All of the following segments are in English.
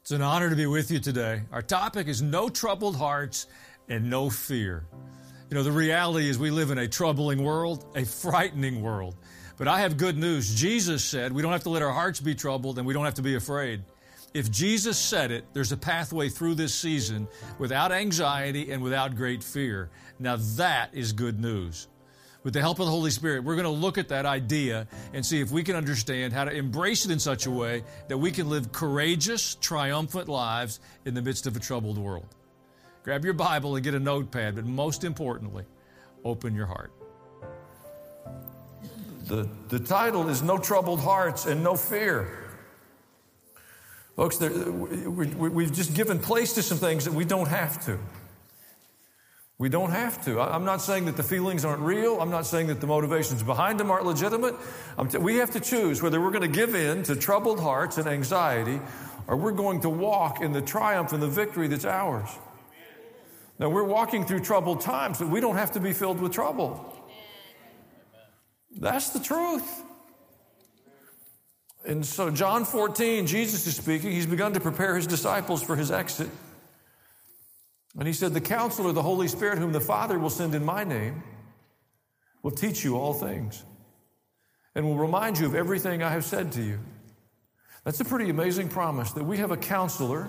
It's an honor to be with you today. Our topic is no troubled hearts and no fear. You know, the reality is we live in a troubling world, a frightening world. But I have good news. Jesus said we don't have to let our hearts be troubled and we don't have to be afraid. If Jesus said it, there's a pathway through this season without anxiety and without great fear. Now that is good news. With the help of the Holy Spirit, we're going to look at that idea and see if we can understand how to embrace it in such a way that we can live courageous, triumphant lives in the midst of a troubled world. Grab your Bible and get a notepad, but most importantly, open your heart. The title is No Troubled Hearts and No Fear. Folks, we've just given place to some things that we don't have to. We don't have to. I'm not saying that the feelings aren't real. I'm not saying that the motivations behind them aren't legitimate. We have to choose whether we're going to give in to troubled hearts and anxiety or we're going to walk in the triumph and the victory that's ours. Now, we're walking through troubled times, but we don't have to be filled with trouble. That's the truth. And so John 14, Jesus is speaking. He's begun to prepare his disciples for his exit. And he said, the Counselor, the Holy Spirit, whom the Father will send in my name, will teach you all things and will remind you of everything I have said to you. That's a pretty amazing promise that we have a counselor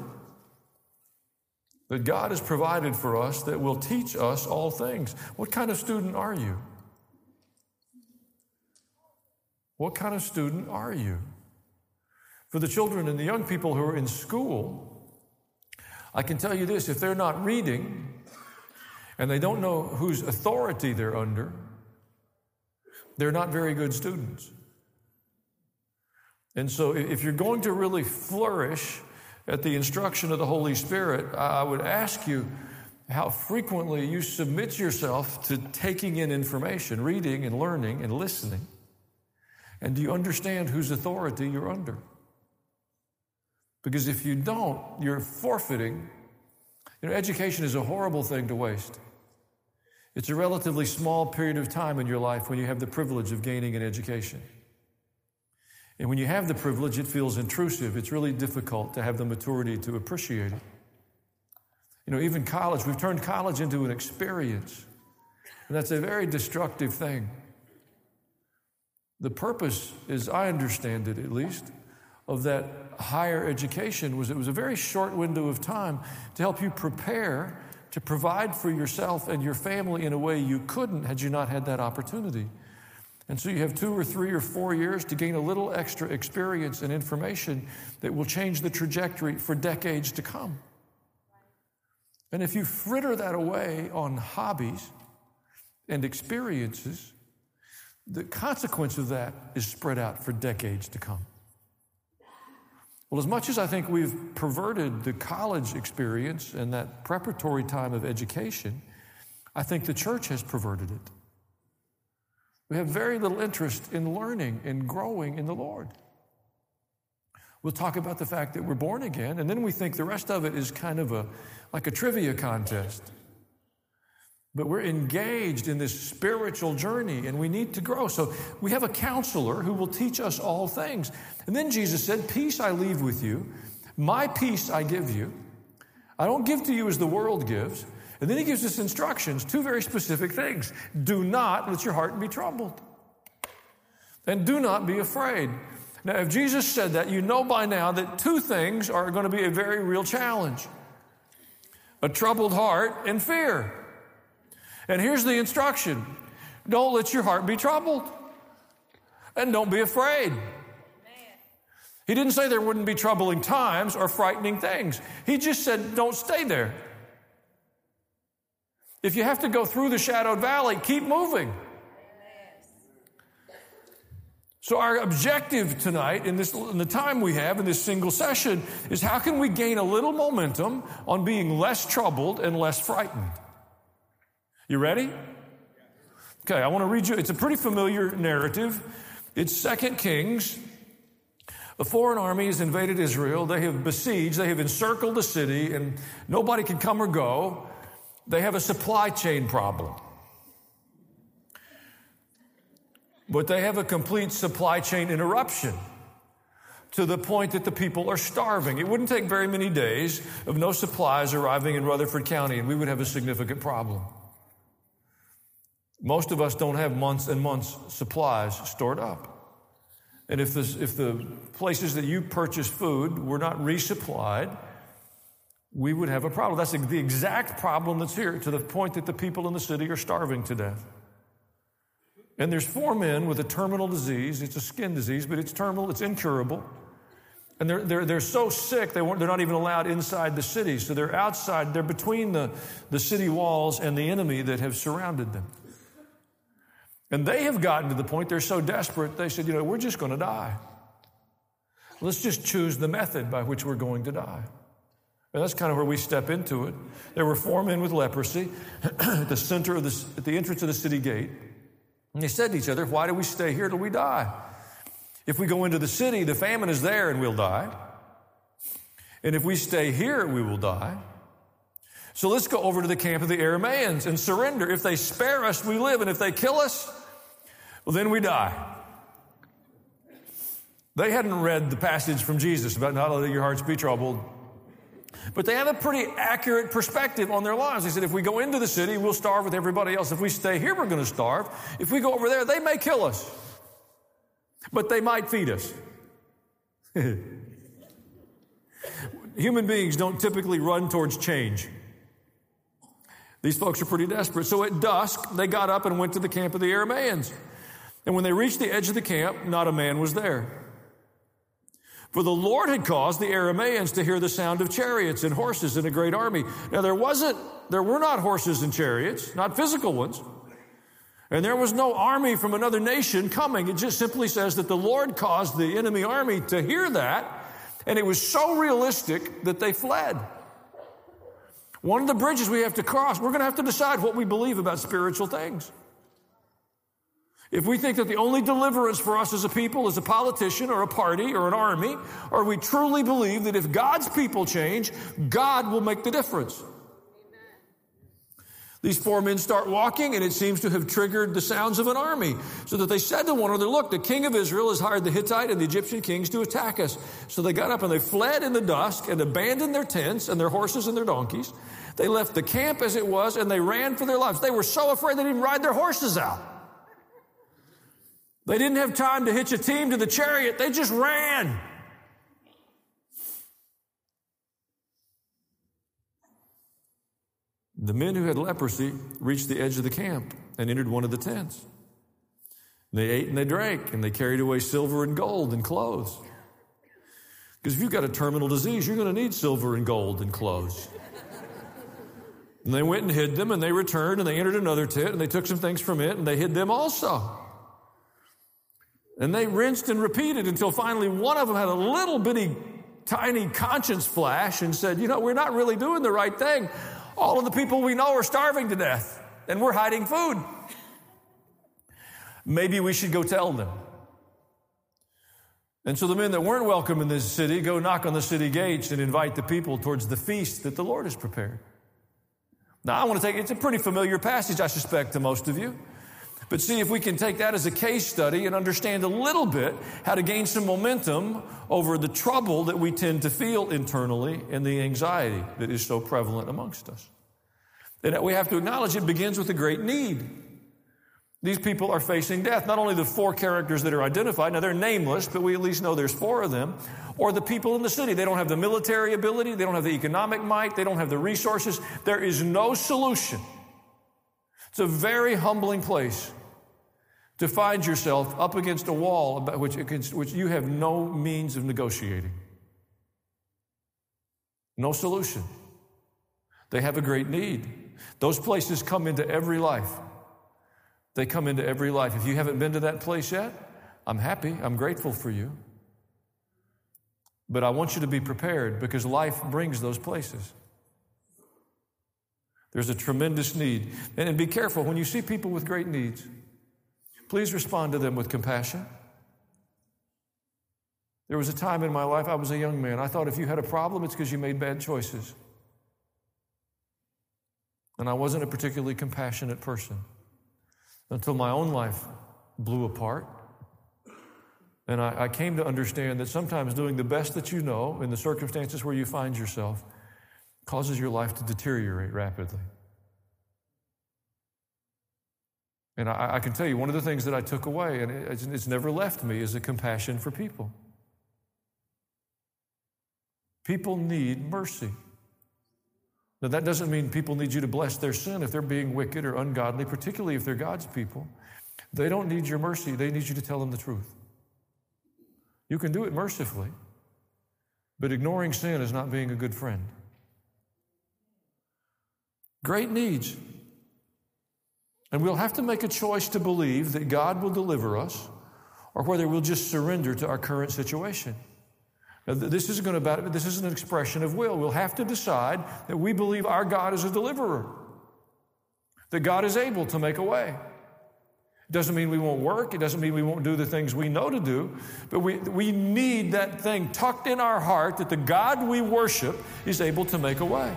that God has provided for us that will teach us all things. What kind of student are you? What kind of student are you? For the children and the young people who are in school, I can tell you this, if they're not reading and they don't know whose authority they're under, they're not very good students. And so if you're going to really flourish at the instruction of the Holy Spirit, I would ask you how frequently you submit yourself to taking in information, reading and learning and listening. And do you understand whose authority you're under? Because if you don't, you're forfeiting. You know, education is a horrible thing to waste. It's a relatively small period of time in your life when you have the privilege of gaining an education. And when you have the privilege, it feels intrusive. It's really difficult to have the maturity to appreciate it. You know, even college, we've turned college into an experience. And that's a very destructive thing. The purpose, as I understand it at least, of that higher education was it was a very short window of time to help you prepare to provide for yourself and your family in a way you couldn't had you not had that opportunity. And so you have 2 or 3 or 4 years to gain a little extra experience and information that will change the trajectory for decades to come. And if you fritter that away on hobbies and experiences, the consequence of that is spread out for decades to come. Well, as much as I think we've perverted the college experience and that preparatory time of education, I think the church has perverted it. We have very little interest in learning and growing in the Lord. We'll talk about the fact that we're born again, and then we think the rest of it is kind of like a trivia contest. But we're engaged in this spiritual journey, and we need to grow. So we have a counselor who will teach us all things. And then Jesus said, peace I leave with you. My peace I give you. I don't give to you as the world gives. And then he gives us instructions, 2 very specific things. Do not let your heart be troubled. And do not be afraid. Now, if Jesus said that, you know by now that 2 things are going to be a very real challenge. A troubled heart and fear. And here's the instruction. Don't let your heart be troubled. And don't be afraid. He didn't say there wouldn't be troubling times or frightening things. He just said, don't stay there. If you have to go through the shadowed valley, keep moving. So our objective tonight in the time we have in this single session is how can we gain a little momentum on being less troubled and less frightened? You ready? Okay, I want to read you. It's a pretty familiar narrative. It's 2 Kings. A foreign army has invaded Israel. They have besieged. They have encircled the city, and nobody can come or go. They have a supply chain problem. But they have a complete supply chain interruption. to the point that the people are starving. It wouldn't take very many days of no supplies arriving in Rutherford County, and we would have a significant problem. Most of us don't have months and months supplies stored up. And if the places that you purchase food were not resupplied, we would have a problem. That's the exact problem that's here, to the point that the people in the city are starving to death. And there's 4 men with a terminal disease. It's a skin disease, but it's terminal, it's incurable. And they're so sick, they're not even allowed inside the city. So they're outside, they're between the city walls and the enemy that have surrounded them. And they have gotten to the point, they're so desperate, they said, we're just going to die. Let's just choose the method by which we're going to die. And that's kind of where we step into it. There were 4 men with leprosy at the entrance of the city gate. And they said to each other, why do we stay here till we die? If we go into the city, the famine is there and we'll die. And if we stay here, we will die. So let's go over to the camp of the Arameans and surrender. If they spare us, we live. And if they kill us, well, then we die. They hadn't read the passage from Jesus about not letting your hearts be troubled. But they have a pretty accurate perspective on their lives. They said, if we go into the city, we'll starve with everybody else. If we stay here, we're going to starve. If we go over there, they may kill us. But they might feed us. Human beings don't typically run towards change. These folks are pretty desperate. So at dusk, they got up and went to the camp of the Arameans. And when they reached the edge of the camp, not a man was there. For the Lord had caused the Arameans to hear the sound of chariots and horses and a great army. Now there were not horses and chariots, not physical ones. And there was no army from another nation coming. It just simply says that the Lord caused the enemy army to hear that. And it was so realistic that they fled. One of the bridges we have to cross, we're going to have to decide what we believe about spiritual things. If we think that the only deliverance for us as a people is a politician or a party or an army, or we truly believe that if God's people change, God will make the difference. These 4 men start walking, and it seems to have triggered the sounds of an army, so that they said to one another, look, the king of Israel has hired the Hittite and the Egyptian kings to attack us. So they got up and they fled in the dusk and abandoned their tents and their horses and their donkeys. They left the camp as it was, and they ran for their lives. They were so afraid they didn't ride their horses out. They didn't have time to hitch a team to the chariot. They just ran. The men who had leprosy reached the edge of the camp and entered one of the tents. They ate and they drank, and they carried away silver and gold and clothes. Because if you've got a terminal disease, you're going to need silver and gold and clothes. And they went and hid them, and they returned, and they entered another tent, and they took some things from it, and they hid them also. And they rinsed and repeated until finally one of them had a little bitty, tiny conscience flash and said, we're not really doing the right thing. All of the people we know are starving to death, and we're hiding food. Maybe we should go tell them. And so the men that weren't welcome in this city go knock on the city gates and invite the people towards the feast that the Lord has prepared. Now, it's a pretty familiar passage, I suspect, to most of you. But see if we can take that as a case study and understand a little bit how to gain some momentum over the trouble that we tend to feel internally and the anxiety that is so prevalent amongst us. And we have to acknowledge it begins with a great need. These people are facing death. Not only the 4 characters that are identified, now they're nameless, but we at least know there's 4 of them, or the people in the city. They don't have the military ability. They don't have the economic might. They don't have the resources. There is no solution. It's a very humbling place to find yourself up against a wall about which you have no means of negotiating. No solution. They have a great need. Those places come into every life. They come into every life. If you haven't been to that place yet, I'm happy. I'm grateful for you. But I want you to be prepared because life brings those places. There's a tremendous need. And be careful when you see people with great needs. Please respond to them with compassion. There was a time in my life, I was a young man. I thought if you had a problem, it's because you made bad choices. And I wasn't a particularly compassionate person until my own life blew apart. And I came to understand that sometimes doing the best that you know in the circumstances where you find yourself causes your life to deteriorate rapidly. And I can tell you, one of the things that I took away, and it's never left me, is a compassion for people. People need mercy. Now, that doesn't mean people need you to bless their sin if they're being wicked or ungodly, particularly if they're God's people. They don't need your mercy. They need you to tell them the truth. You can do it mercifully, but ignoring sin is not being a good friend. Great needs. And we'll have to make a choice to believe that God will deliver us or whether we'll just surrender to our current situation. Now, this isn't an expression of will. We'll have to decide that we believe our God is a deliverer, that God is able to make a way. It doesn't mean we won't work. It doesn't mean we won't do the things we know to do. But we need that thing tucked in our heart that the God we worship is able to make a way.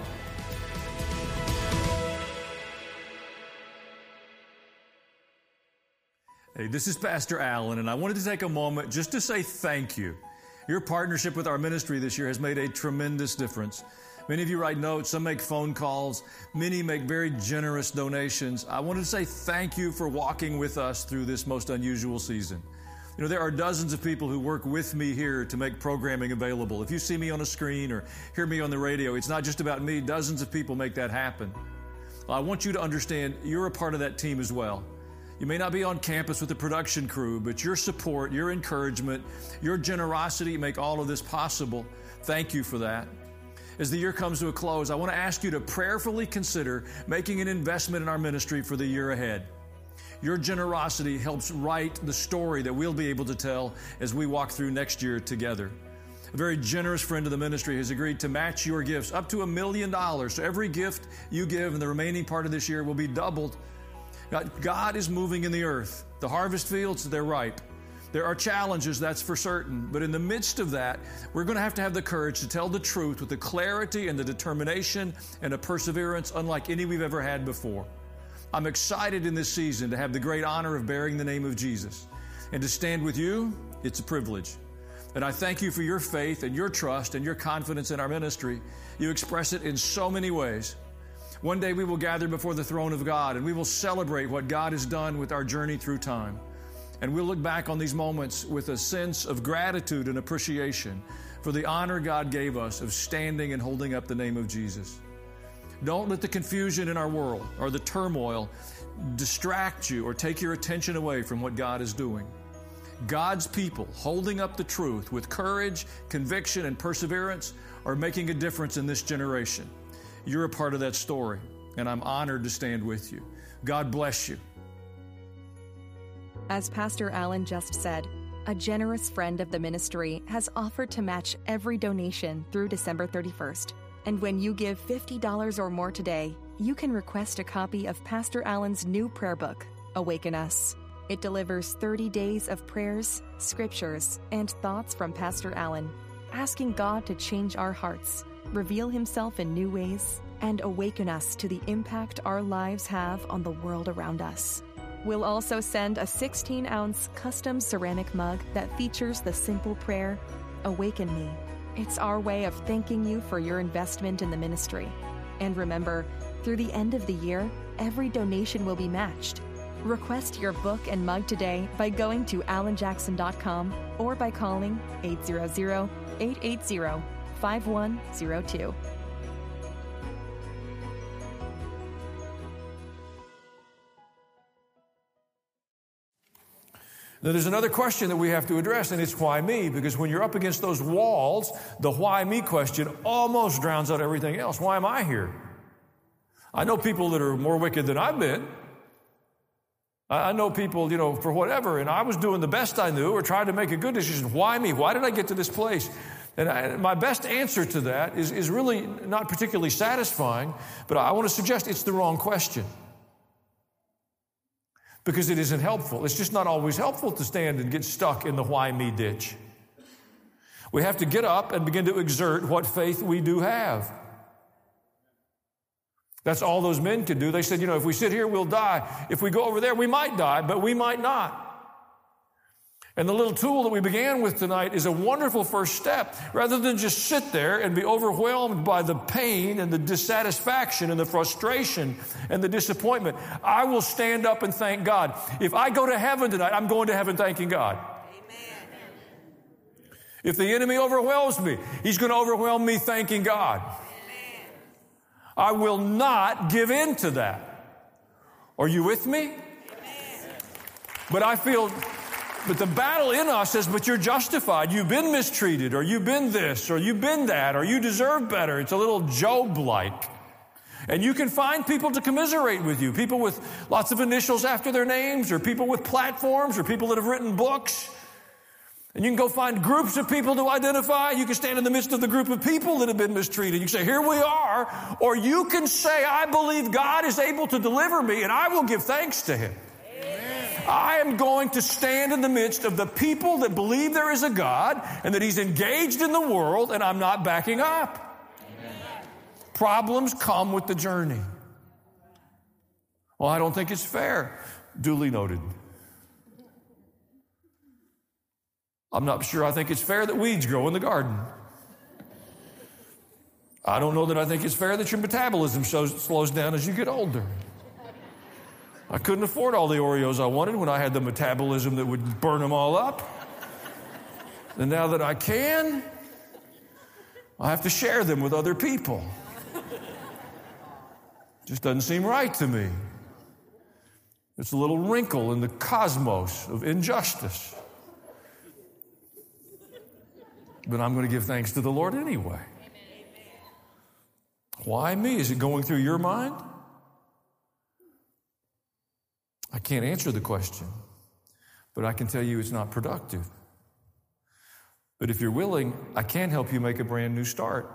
Hey, this is Pastor Allen, and I wanted to take a moment just to say thank you. Your partnership with our ministry this year has made a tremendous difference. Many of you write notes, some make phone calls, many make very generous donations. I wanted to say thank you for walking with us through this most unusual season. You know, there are dozens of people who work with me here to make programming available. If you see me on a screen or hear me on the radio, it's not just about me. Dozens of people make that happen. Well, I want you to understand you're a part of that team as well. You may not be on campus with the production crew, but your support, your encouragement, your generosity make all of this possible. Thank you for that. As the year comes to a close, I want to ask you to prayerfully consider making an investment in our ministry for the year ahead. Your generosity helps write the story that we'll be able to tell as we walk through next year together. A very generous friend of the ministry has agreed to match your gifts up to $1 million. So every gift you give in the remaining part of this year will be doubled. God is moving in the earth. The harvest fields, they're ripe. There are challenges, that's for certain. But in the midst of that, we're going to have the courage to tell the truth with the clarity and the determination and a perseverance unlike any we've ever had before. I'm excited in this season to have the great honor of bearing the name of Jesus. And to stand with you, it's a privilege. And I thank you for your faith and your trust and your confidence in our ministry. You express it in so many ways. One day we will gather before the throne of God and we will celebrate what God has done with our journey through time. And we'll look back on these moments with a sense of gratitude and appreciation for the honor God gave us of standing and holding up the name of Jesus. Don't let the confusion in our world or the turmoil distract you or take your attention away from what God is doing. God's people holding up the truth with courage, conviction, and perseverance are making a difference in this generation. You're a part of that story, and I'm honored to stand with you. God bless you. As Pastor Allen just said, a generous friend of the ministry has offered to match every donation through December 31st. And when you give $50 or more today, you can request a copy of Pastor Allen's new prayer book, Awaken Us. It delivers 30 days of prayers, scriptures, and thoughts from Pastor Allen, asking God to change our hearts, reveal Himself in new ways, and awaken us to the impact our lives have on the world around us. We'll also send a 16-ounce custom ceramic mug that features the simple prayer, Awaken Me. It's our way of thanking you for your investment in the ministry. And remember, through the end of the year, every donation will be matched. Request your book and mug today by going to allenjackson.com or by calling 800-880-5102. Now, there's another question that we have to address, and it's why me? Because when you're up against those walls, the why me question almost drowns out everything else. Why am I here? I know people that are more wicked than I've been. I know people, for whatever, and I was doing the best I knew or tried to make a good decision. Why me? Why did I get to this place? And my best answer to that is really not particularly satisfying, but I want to suggest it's the wrong question. Because it isn't helpful. It's just not always helpful to stand and get stuck in the why me ditch. We have to get up and begin to exert what faith we do have. That's all those men could do. They said, if we sit here, we'll die. If we go over there, we might die, but we might not. And the little tool that we began with tonight is a wonderful first step. Rather than just sit there and be overwhelmed by the pain and the dissatisfaction and the frustration and the disappointment, I will stand up and thank God. If I go to heaven tonight, I'm going to heaven thanking God. Amen. If the enemy overwhelms me, he's going to overwhelm me thanking God. Amen. I will not give in to that. Are you with me? Amen. But the battle in us says, but you're justified. You've been mistreated, or you've been this, or you've been that, or you deserve better. It's a little Job-like. And you can find people to commiserate with you, people with lots of initials after their names, or people with platforms, or people that have written books. And you can go find groups of people to identify. You can stand in the midst of the group of people that have been mistreated. You can say, here we are. Or you can say, I believe God is able to deliver me, and I will give thanks to Him. I am going to stand in the midst of the people that believe there is a God and that He's engaged in the world, and I'm not backing up. Amen. Problems come with the journey. Well, I don't think it's fair. Duly noted. I'm not sure I think it's fair that weeds grow in the garden. I don't know that I think it's fair that your metabolism slows down as you get older. I couldn't afford all the Oreos I wanted when I had the metabolism that would burn them all up. And now that I can, I have to share them with other people. Just doesn't seem right to me. It's a little wrinkle in the cosmos of injustice. But I'm going to give thanks to the Lord anyway. Why me? Is it going through your mind? I can't answer the question, but I can tell you it's not productive. But if you're willing, I can help you make a brand new start.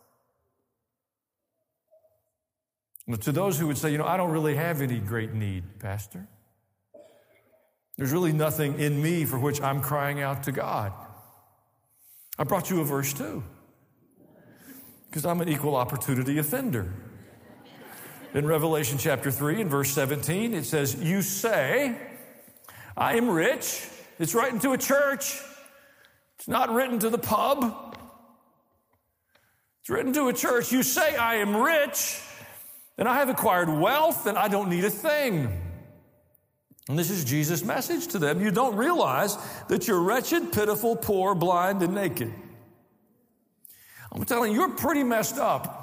Now, to those who would say, I don't really have any great need, Pastor. There's really nothing in me for which I'm crying out to God. I brought you a verse too, because I'm an equal opportunity offender. In Revelation chapter 3 and verse 17, it says, you say, I am rich. It's written to a church. It's not written to the pub. It's written to a church. You say, I am rich, and I have acquired wealth, and I don't need a thing. And this is Jesus' message to them. You don't realize that you're wretched, pitiful, poor, blind, and naked. I'm telling you, you're pretty messed up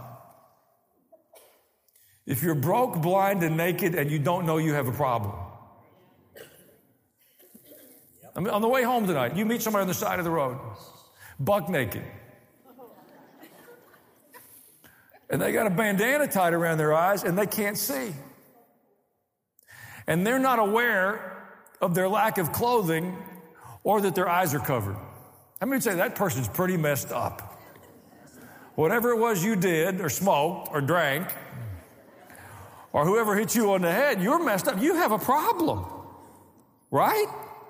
if you're broke, blind, and naked, and you don't know you have a problem. I mean, on the way home tonight, you meet somebody on the side of the road, buck naked. And they got a bandana tied around their eyes, and they can't see. And they're not aware of their lack of clothing or that their eyes are covered. I'm going to say that person's pretty messed up. Whatever it was you did or smoked or drank, or whoever hit you on the head, you're messed up. You have a problem, right?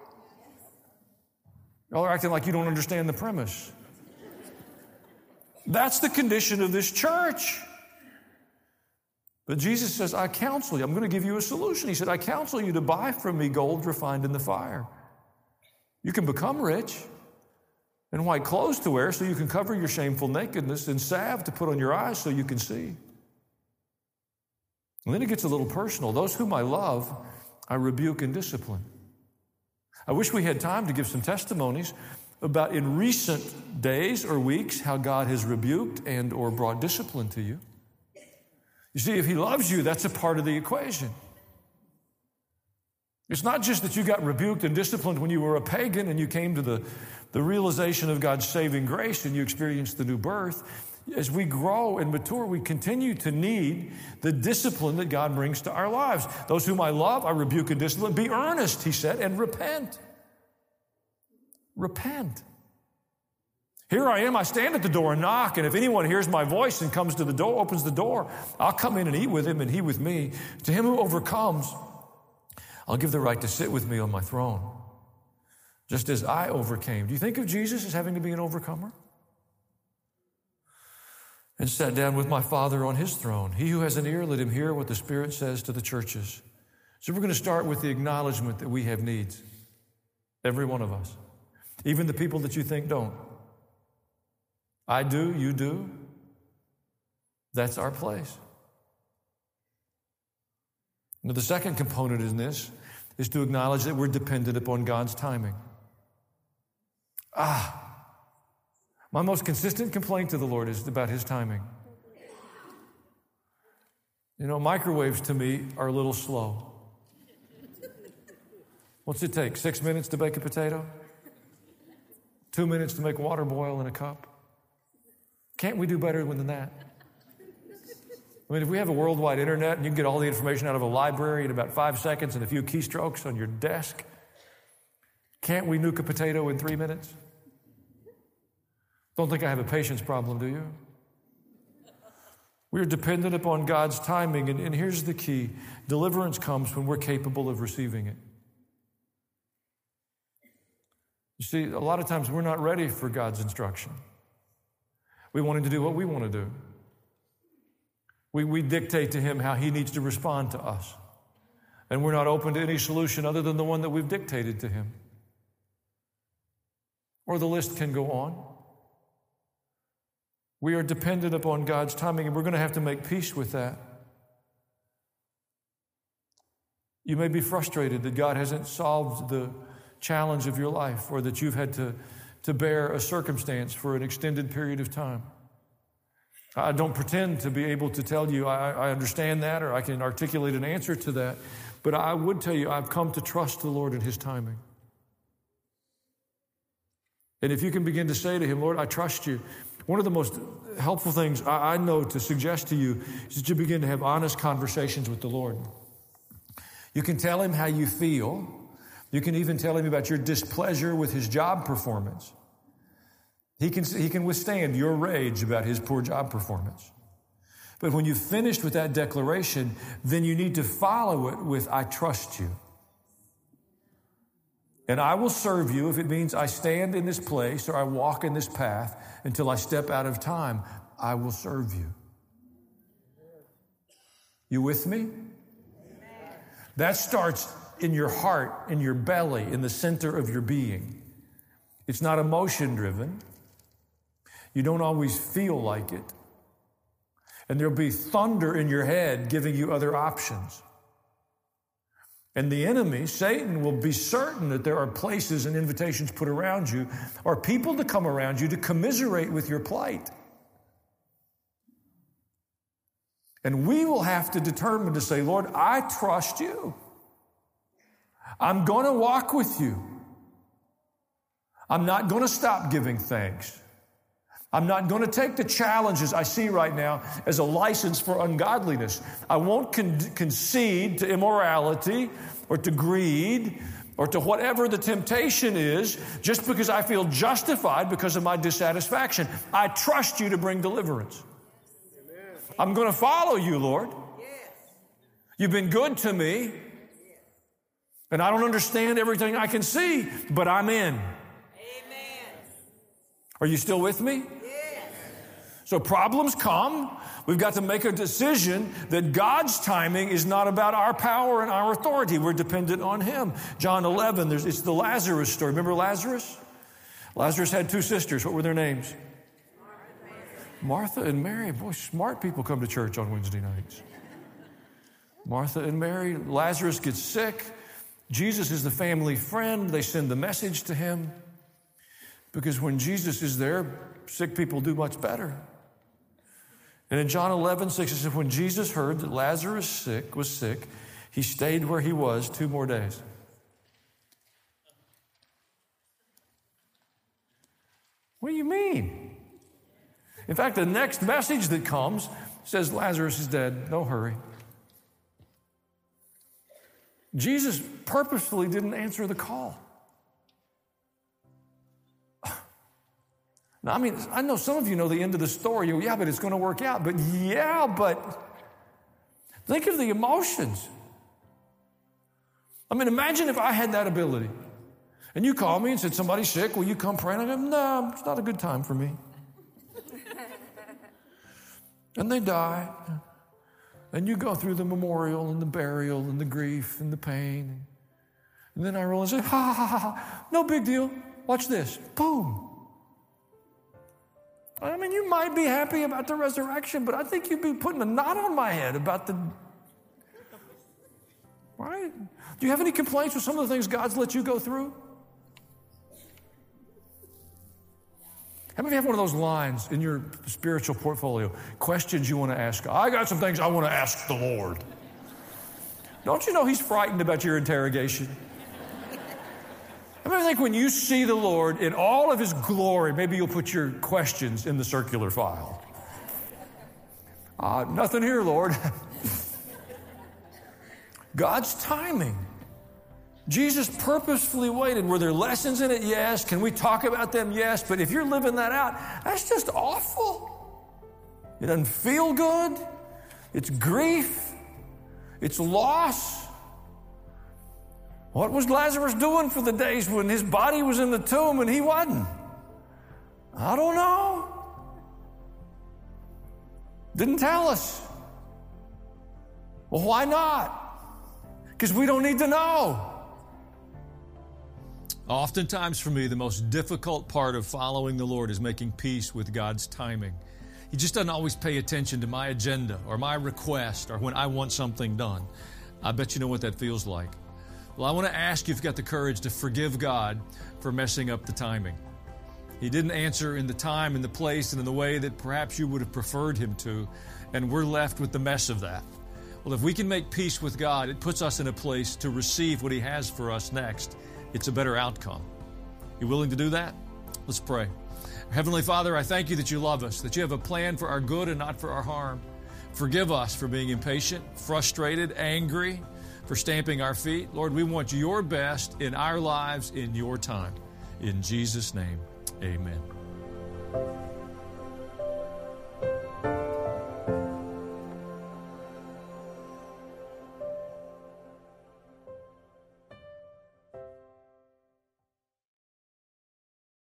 Y'all are acting like you don't understand the premise. That's the condition of this church. But Jesus says, I counsel you. I'm going to give you a solution. He said, I counsel you to buy from me gold refined in the fire. You can become rich, and white clothes to wear so you can cover your shameful nakedness, and salve to put on your eyes so you can see. And then it gets a little personal. Those whom I love, I rebuke and discipline. I wish we had time to give some testimonies about in recent days or weeks how God has rebuked and or brought discipline to you. You see, if He loves you, that's a part of the equation. It's not just that you got rebuked and disciplined when you were a pagan and you came to the realization of God's saving grace and you experienced the new birth. As we grow and mature, we continue to need the discipline that God brings to our lives. Those whom I love, I rebuke and discipline. Be earnest, He said, and repent. Repent. Here I am, I stand at the door and knock, and if anyone hears my voice and comes to the door, opens the door, I'll come in and eat with him and he with me. To him who overcomes, I'll give the right to sit with me on my throne, just as I overcame. Do you think of Jesus as having to be an overcomer? And sat down with my Father on His throne. He who has an ear, let him hear what the Spirit says to the churches. So we're going to start with the acknowledgement that we have needs. Every one of us. Even the people that you think don't. I do, you do. That's our place. Now, the second component in this is to acknowledge that we're dependent upon God's timing. My most consistent complaint to the Lord is about His timing. You know, microwaves to me are a little slow. What's it take? 6 minutes to bake a potato? 2 minutes to make water boil in a cup? Can't we do better than that? I mean, if we have a worldwide internet and you can get all the information out of a library in about 5 seconds and a few keystrokes on your desk, can't we nuke a potato in 3 minutes? Don't think I have a patience problem, do you? We are dependent upon God's timing, and here's the key. Deliverance comes when we're capable of receiving it. You see, a lot of times we're not ready for God's instruction. We want Him to do what we want to do. We dictate to Him how He needs to respond to us. And we're not open to any solution other than the one that we've dictated to Him. Or the list can go on. We are dependent upon God's timing, and we're going to have to make peace with that. You may be frustrated that God hasn't solved the challenge of your life, or that you've had to bear a circumstance for an extended period of time. I don't pretend to be able to tell you I understand that, or I can articulate an answer to that, but I would tell you I've come to trust the Lord in His timing. And if you can begin to say to Him, Lord, I trust you. One of the most helpful things I know to suggest to you is that you begin to have honest conversations with the Lord. You can tell Him how you feel. You can even tell Him about your displeasure with His job performance. He can withstand your rage about His poor job performance. But when you've finished with that declaration, then you need to follow it with, I trust you. And I will serve you if it means I stand in this place or I walk in this path until I step out of time. I will serve you. You with me? That starts in your heart, in your belly, in the center of your being. It's not emotion driven. You don't always feel like it. And there'll be thunder in your head giving you other options. And the enemy, Satan, will be certain that there are places and invitations put around you, or people to come around you to commiserate with your plight. And we will have to determine to say, Lord, I trust you. I'm going to walk with you. I'm not going to stop giving thanks. I'm not going to take the challenges I see right now as a license for ungodliness. I won't concede to immorality or to greed or to whatever the temptation is just because I feel justified because of my dissatisfaction. I trust you to bring deliverance. I'm going to follow you, Lord. You've been good to me. And I don't understand everything I can see, but I'm in. Amen. Are you still with me? Yes. So problems come. We've got to make a decision that God's timing is not about our power and our authority. We're dependent on Him. John 11, it's the Lazarus story. Remember Lazarus? Lazarus had two sisters. What were their names? Martha and Mary. Boy, smart people come to church on Wednesday nights. Martha and Mary. Lazarus gets sick. Jesus is the family friend. They send the message to Him. Because when Jesus is there, sick people do much better. And in John 11:6, it says, when Jesus heard that Lazarus was sick, He stayed where He was 2 more days. What do you mean? In fact, the next message that comes says Lazarus is dead. No hurry. Jesus purposefully didn't answer the call. Now, I know some of you know the end of the story. You go, yeah, but it's going to work out. But think of the emotions. Imagine if I had that ability. And you called me and said, somebody's sick. Will you come pray? And I go, no, it's not a good time for me. And they die. And you go through the memorial and the burial and the grief and the pain. And then I roll and say, ha, ha, ha, ha, no big deal. Watch this. Boom. I mean, you might be happy about the resurrection, but I think you'd be putting a knot on my head about the... Right? Do you have any complaints with some of the things God's let you go through? How many of you have one of those lines in your spiritual portfolio? Questions you want to ask God. I got some things I want to ask the Lord. Don't you know He's frightened about your interrogation? I think when you see the Lord in all of His glory, maybe you'll put your questions in the circular file. Nothing here, Lord. God's timing. Jesus purposefully waited. Were there lessons in it? Yes. Can we talk about them? Yes. But if you're living that out, that's just awful. It doesn't feel good. It's grief. It's loss. What was Lazarus doing for the days when his body was in the tomb and he wasn't? I don't know. Didn't tell us. Well, why not? Because we don't need to know. Oftentimes for me, the most difficult part of following the Lord is making peace with God's timing. He just doesn't always pay attention to my agenda or my request or when I want something done. I bet you know what that feels like. Well, I want to ask you if you've got the courage to forgive God for messing up the timing. He didn't answer in the time, in the place, and in the way that perhaps you would have preferred Him to, and we're left with the mess of that. Well, if we can make peace with God, it puts us in a place to receive what He has for us next. It's a better outcome. You willing to do that? Let's pray. Heavenly Father, I thank You that You love us, that You have a plan for our good and not for our harm. Forgive us for being impatient, frustrated, angry, for stamping our feet. Lord, we want Your best in our lives in Your time. In Jesus' name, amen.